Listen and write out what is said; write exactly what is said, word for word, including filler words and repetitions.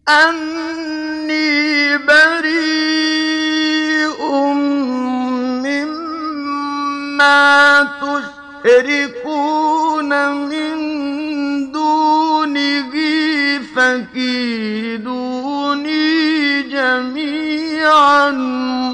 أني بريء مما تشركون من دونه فكيدوني جميعا